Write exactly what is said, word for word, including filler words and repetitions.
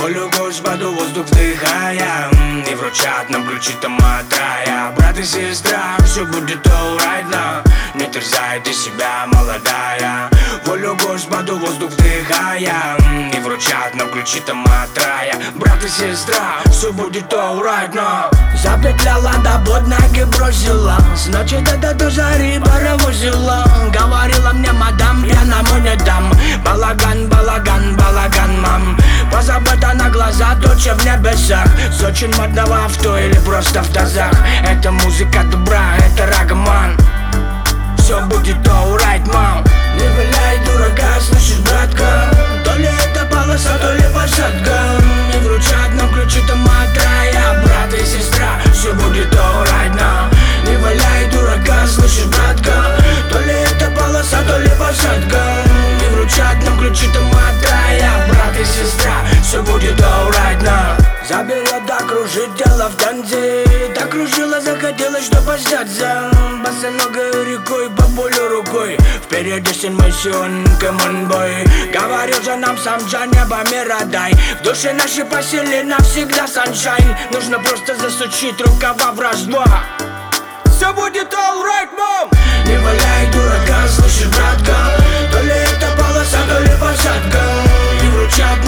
волю Господу воздух вдыхая, и вручат нам ключи там от рая. Брат и сестра, все будет alright now. Не терзай ты себя, молодая. Волю Господу воздух вдыхая, и вручат нам ключи там от рая. Брат и сестра, все будет alright now. Запетляла, да под ноги бросила, с ночи до до зари паровозила. Говорила мне мадам, пьяному не дам. Балаган, балаган, балаган, мам. Позабыта на глаза, туча в небесах. С очень модного авто или просто в тазах. Это музыка добра, это рагаман. Все будет alright, мам. Не валяй дурака, слышишь, братка. То ли это полоса, то ли посадка. Не вручат нам ключи там от рая. Брат и сестра, все будет alright now. Не валяй дурака, слышишь, братка. То ли это полоса, то ли посадка. Не вручат нам ключи там от рая. Брат и сестра, все будет alright now. Заберет, да кружит тело в танце. Так кружила, захотелось, что поснятся. Босоногой рекой, по полю рукой. Впереди сын мой сын, come on boy. Говорил же нам сам Джа, небо мира дай. В душе нашей посели навсегда саншайн. Нужно просто засучить рукава в раз-два. Все будет alright, мам. Не валяй дурака, слышишь, братка. То ли это полоса, то ли посадка. Не вручат